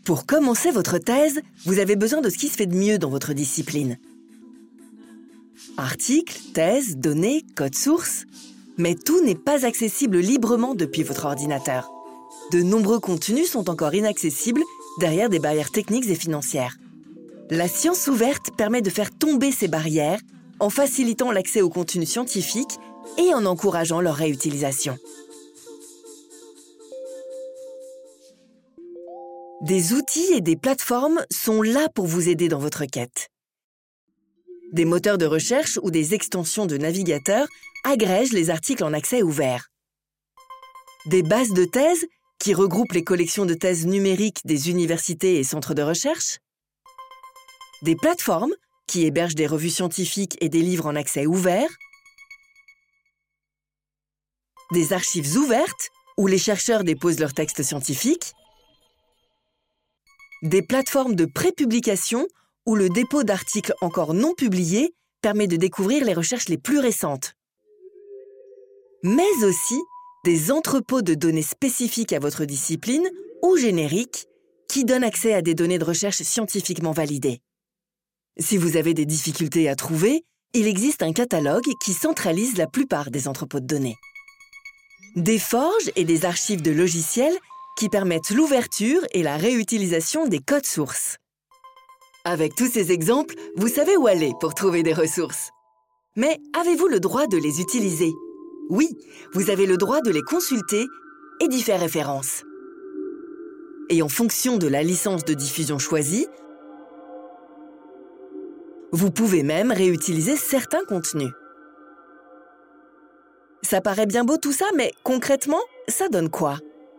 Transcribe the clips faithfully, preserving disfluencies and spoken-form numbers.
Pour commencer votre thèse, vous avez besoin de ce qui se fait de mieux dans votre discipline. Articles, thèses, données, code source. Mais tout n'est pas accessible librement depuis votre ordinateur. De nombreux contenus sont encore inaccessibles derrière des barrières techniques et financières. La science ouverte permet de faire tomber ces barrières en facilitant l'accès aux contenus scientifiques et en encourageant leur réutilisation. Des outils et des plateformes sont là pour vous aider dans votre quête. Des moteurs de recherche ou des extensions de navigateurs agrègent les articles en accès ouvert. Des bases de thèses qui regroupent les collections de thèses numériques des universités et centres de recherche. Des plateformes qui hébergent des revues scientifiques et des livres en accès ouvert. Des archives ouvertes où les chercheurs déposent leurs textes scientifiques. Des plateformes de prépublication où le dépôt d'articles encore non publiés permet de découvrir les recherches les plus récentes. Mais aussi des entrepôts de données spécifiques à votre discipline ou génériques qui donnent accès à des données de recherche scientifiquement validées. Si vous avez des difficultés à trouver, il existe un catalogue qui centralise la plupart des entrepôts de données. Des forges et des archives de logiciels qui permettent l'ouverture et la réutilisation des codes sources. Avec tous ces exemples, vous savez où aller pour trouver des ressources. Mais avez-vous le droit de les utiliser? Oui, vous avez le droit de les consulter et d'y faire référence. Et en fonction de la licence de diffusion choisie, vous pouvez même réutiliser certains contenus. Ça paraît bien beau tout ça, mais concrètement, ça donne quoi?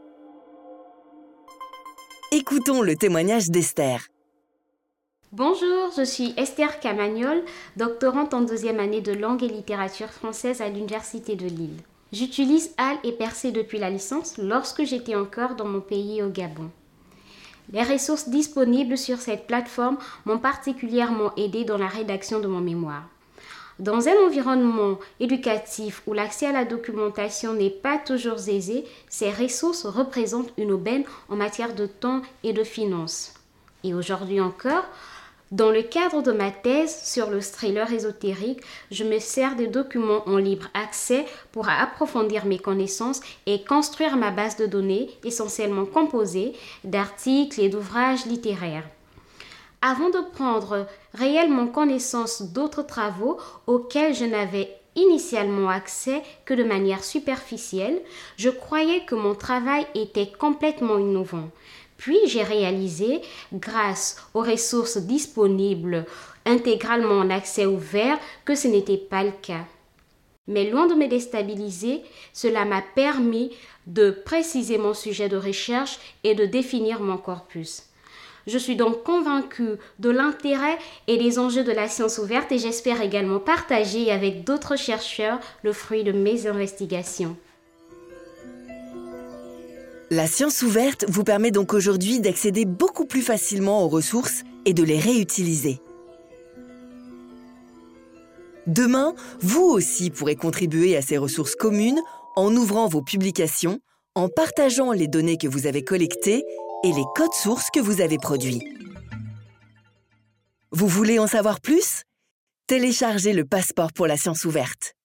Écoutons le témoignage d'Esther. Bonjour, je suis Esther Camagnol, doctorante en deuxième année de langue et littérature française à l'Université de Lille. J'utilise H A L et Percé depuis la licence lorsque j'étais encore dans mon pays au Gabon. Les ressources disponibles sur cette plateforme m'ont particulièrement aidé dans la rédaction de mon mémoire. Dans un environnement éducatif où l'accès à la documentation n'est pas toujours aisé, ces ressources représentent une aubaine en matière de temps et de finances. Et aujourd'hui encore, dans le cadre de ma thèse sur le thriller ésotérique, je me sers des documents en libre accès pour approfondir mes connaissances et construire ma base de données essentiellement composée d'articles et d'ouvrages littéraires. Avant de prendre réellement connaissance d'autres travaux auxquels je n'avais initialement accès que de manière superficielle, je croyais que mon travail était complètement innovant. Puis j'ai réalisé, grâce aux ressources disponibles intégralement en accès ouvert, que ce n'était pas le cas. Mais loin de me déstabiliser, cela m'a permis de préciser mon sujet de recherche et de définir mon corpus. Je suis donc convaincue de l'intérêt et des enjeux de la science ouverte et j'espère également partager avec d'autres chercheurs le fruit de mes investigations. La science ouverte vous permet donc aujourd'hui d'accéder beaucoup plus facilement aux ressources et de les réutiliser. Demain, vous aussi pourrez contribuer à ces ressources communes en ouvrant vos publications, en partageant les données que vous avez collectées et les codes sources que vous avez produits. Vous voulez en savoir plus? Téléchargez le passeport pour la science ouverte.